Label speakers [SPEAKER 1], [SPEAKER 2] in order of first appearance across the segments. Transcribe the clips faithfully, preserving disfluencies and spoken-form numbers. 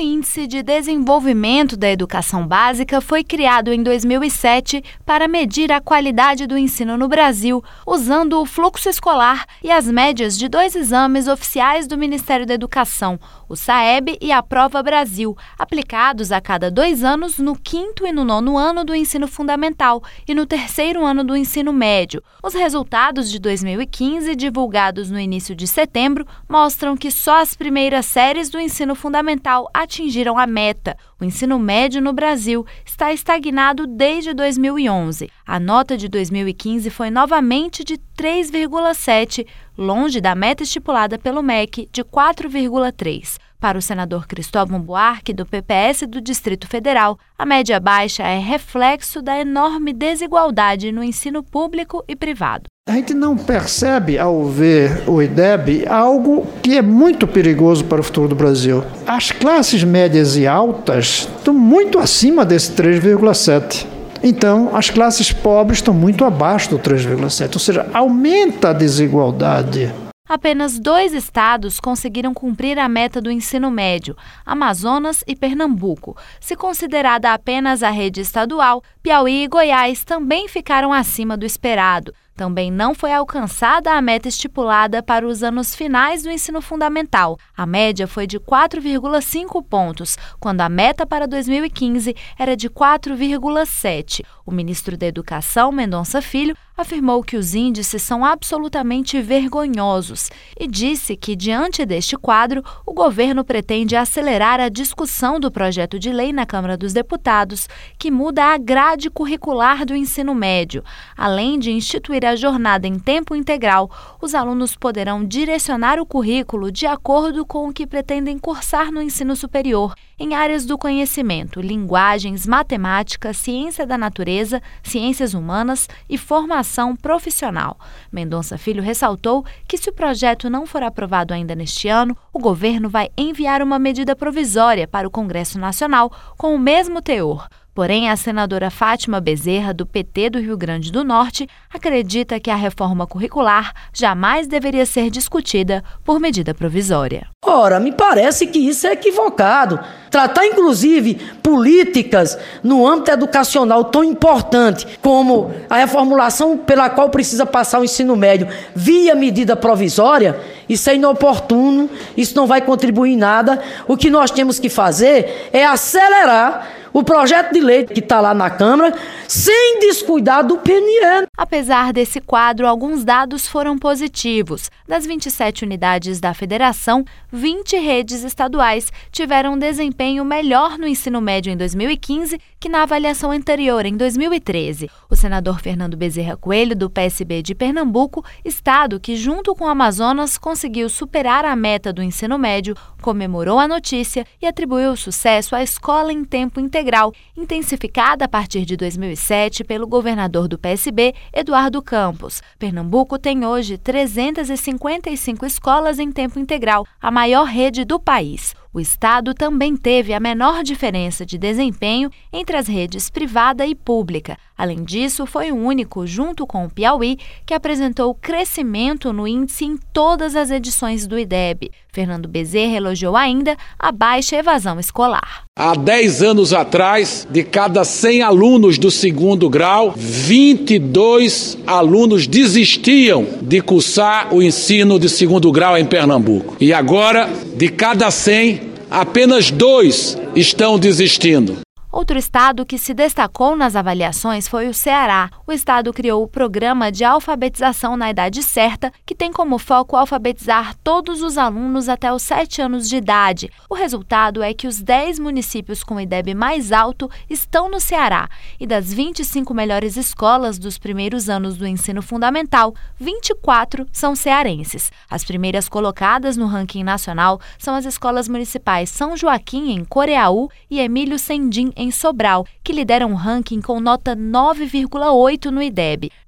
[SPEAKER 1] O Índice de Desenvolvimento da Educação Básica foi criado em dois mil e sete para medir a qualidade do ensino no Brasil, usando o fluxo escolar e as médias de dois exames oficiais do Ministério da Educação, o SAEB e a Prova Brasil, aplicados a cada dois anos no quinto e no nono ano do ensino fundamental e no terceiro ano do ensino médio. Os resultados de dois mil e quinze, divulgados no início de setembro, mostram que só as primeiras séries do ensino fundamental atingiram a meta. O ensino médio no Brasil está estagnado desde dois mil e onze. A nota de dois mil e quinze foi novamente de três vírgula sete, longe da meta estipulada pelo M E C de quatro vírgula três. Para o senador Cristóvão Buarque, do P P S do Distrito Federal, a média baixa é reflexo da enorme desigualdade no ensino público e privado.
[SPEAKER 2] A gente não percebe, ao ver o I D E B, algo que é muito perigoso para o futuro do Brasil. As classes médias e altas estão muito acima desse três vírgula sete. Então, as classes pobres estão muito abaixo do três vírgula sete, ou seja, aumenta a desigualdade.
[SPEAKER 1] Apenas dois estados conseguiram cumprir a meta do ensino médio, Amazonas e Pernambuco. Se considerada apenas a rede estadual, Piauí e Goiás também ficaram acima do esperado. Também não foi alcançada a meta estipulada para os anos finais do ensino fundamental. A média foi de quatro vírgula cinco pontos, quando a meta para dois mil e quinze era de quatro vírgula sete. O ministro da Educação, Mendonça Filho, afirmou que os índices são absolutamente vergonhosos e disse que, diante deste quadro, o governo pretende acelerar a discussão do projeto de lei na Câmara dos Deputados, que muda a grade curricular do ensino médio. Além de instituir a jornada em tempo integral, os alunos poderão direcionar o currículo de acordo com o que pretendem cursar no ensino superior, em áreas do conhecimento, linguagens, matemática, ciência da natureza, ciências humanas e formação profissional. Mendonça Filho ressaltou que, se o projeto não for aprovado ainda neste ano, o governo vai enviar uma medida provisória para o Congresso Nacional com o mesmo teor. Porém, a senadora Fátima Bezerra, do P T do Rio Grande do Norte, acredita que a reforma curricular jamais deveria ser discutida por medida provisória.
[SPEAKER 3] Ora, me parece que isso é equivocado. Tratar, inclusive, políticas no âmbito educacional tão importante como a reformulação pela qual precisa passar o ensino médio via medida provisória, isso é inoportuno, isso não vai contribuir em nada. O que nós temos que fazer é acelerar o projeto de lei que está lá na Câmara, sem descuidar do P N E.
[SPEAKER 1] Apesar desse quadro, alguns dados foram positivos. Das vinte e sete unidades da federação, vinte redes estaduais tiveram desempenho melhor no ensino médio em dois mil e quinze que na avaliação anterior, em dois mil e treze. O senador Fernando Bezerra Coelho, do P S B de Pernambuco, estado que, junto com o Amazonas, conseguiu superar a meta do ensino médio, comemorou a notícia e atribuiu o sucesso à escola em tempo integral, intensificada a partir de dois mil e sete pelo governador do P S B, Eduardo Campos. Pernambuco tem hoje trezentas e cinquenta e cinco escolas em tempo integral, a maior rede do país. O estado também teve a menor diferença de desempenho entre as redes privada e pública. Além disso, foi o único, junto com o Piauí, que apresentou crescimento no índice em todas as edições do I D E B. Fernando Bezerra elogiou ainda a baixa evasão escolar.
[SPEAKER 4] Há dez anos atrás, de cada cem alunos do segundo grau, vinte e dois alunos desistiam de cursar o ensino de segundo grau em Pernambuco. E agora, de cada cem, apenas dois estão desistindo.
[SPEAKER 1] Outro estado que se destacou nas avaliações foi o Ceará. O estado criou o Programa de Alfabetização na Idade Certa, que tem como foco alfabetizar todos os alunos até os sete anos de idade. O resultado é que os dez municípios com I D E B mais alto estão no Ceará. E das vinte e cinco melhores escolas dos primeiros anos do ensino fundamental, vinte e quatro são cearenses. As primeiras colocadas no ranking nacional são as escolas municipais São Joaquim, em Coreaú, e Emílio Sendim, em Sobral, que lideram o ranking com nota nove vírgula oito no I D E B.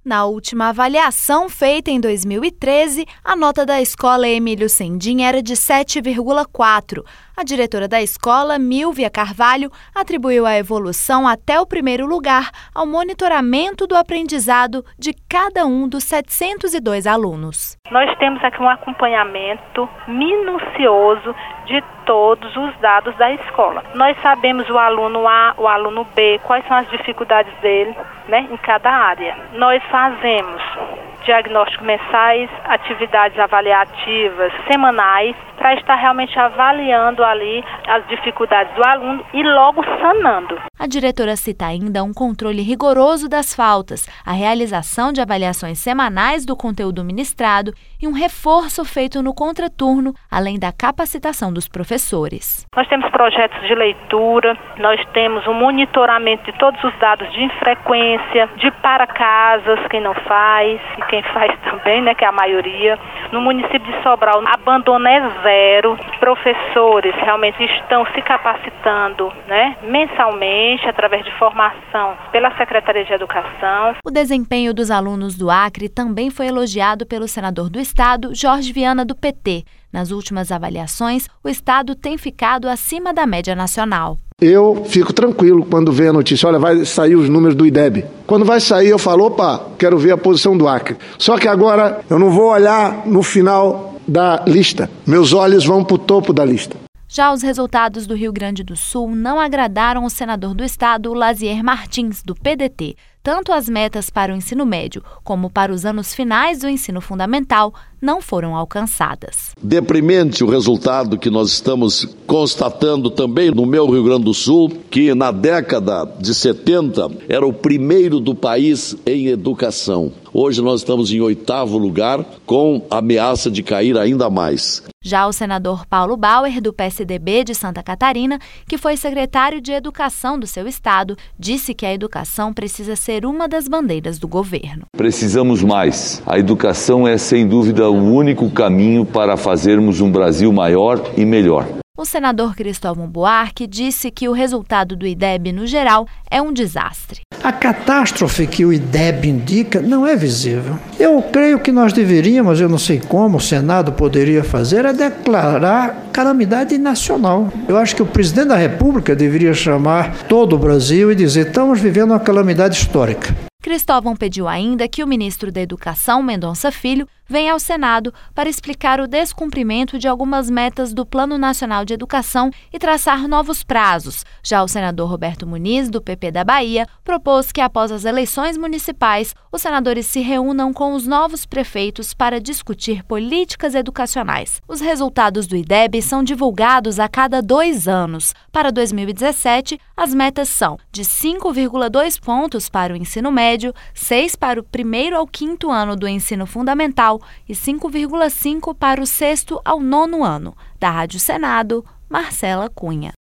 [SPEAKER 1] Na última avaliação feita em dois mil e treze, a nota da escola Emílio Sendin era de sete vírgula quatro. A diretora da escola, Mílvia Carvalho, atribuiu a evolução até o primeiro lugar ao monitoramento do aprendizado de cada um dos setecentos e dois alunos.
[SPEAKER 5] Nós temos aqui um acompanhamento minucioso de todos os dados da escola. Nós sabemos o aluno A, o aluno B, quais são as dificuldades dele, né, em cada área. Nós fazemos diagnósticos mensais, atividades avaliativas semanais, para estar realmente avaliando ali as dificuldades do aluno e logo sanando.
[SPEAKER 1] A diretora cita ainda um controle rigoroso das faltas, a realização de avaliações semanais do conteúdo ministrado e um reforço feito no contraturno, além da capacitação dos professores.
[SPEAKER 5] Nós temos projetos de leitura, nós temos um monitoramento de todos os dados de infrequência, de para-casas, quem não faz, e quem faz também, né, que é a maioria. No município de Sobral, abandono é zero. Os professores realmente estão se capacitando, né, mensalmente, através de formação pela Secretaria de Educação.
[SPEAKER 1] O desempenho dos alunos do Acre também foi elogiado pelo senador do Estado, Jorge Viana, do P T. Nas últimas avaliações, o Estado tem ficado acima da média nacional.
[SPEAKER 6] Eu fico tranquilo quando vem a notícia, olha, vai sair os números do I D E B. Quando vai sair, eu falo, opa, quero ver a posição do Acre. Só que agora eu não vou olhar no final da lista. Meus olhos vão para o topo da lista.
[SPEAKER 1] Já os resultados do Rio Grande do Sul não agradaram o senador do Estado, Lazier Martins, do P D T. Tanto as metas para o ensino médio como para os anos finais do ensino fundamental não foram alcançadas.
[SPEAKER 7] Deprimente o resultado que nós estamos constatando também no meu Rio Grande do Sul, que na década de setenta era o primeiro do país em educação. Hoje nós estamos em oitavo lugar, com ameaça de cair ainda mais.
[SPEAKER 1] Já o senador Paulo Bauer, do P S D B de Santa Catarina, que foi secretário de Educação do seu estado, disse que a educação precisa ser uma das bandeiras do governo.
[SPEAKER 8] Precisamos mais. A educação é, sem dúvida, o único caminho para fazermos um Brasil maior e melhor.
[SPEAKER 1] O senador Cristóvão Buarque disse que o resultado do I D E B, no geral, é um desastre.
[SPEAKER 2] A catástrofe que o I D E B indica não é visível. Eu creio que nós deveríamos, eu não sei como o Senado poderia fazer, é declarar calamidade nacional. Eu acho que o presidente da República deveria chamar todo o Brasil e dizer, estamos vivendo uma calamidade histórica.
[SPEAKER 1] Cristóvão pediu ainda que o ministro da Educação, Mendonça Filho, venha ao Senado para explicar o descumprimento de algumas metas do Plano Nacional de Educação e traçar novos prazos. Já o senador Roberto Muniz, do P P da Bahia, propôs que após as eleições municipais, os senadores se reúnam com os novos prefeitos para discutir políticas educacionais. Os resultados do I D E B são divulgados a cada dois anos. Para dois mil e dezessete, as metas são de cinco vírgula dois pontos para o ensino médio, seis para o primeiro ao quinto ano do ensino fundamental e cinco vírgula cinco para o sexto ao nono ano. Da Rádio Senado, Marcela Cunha.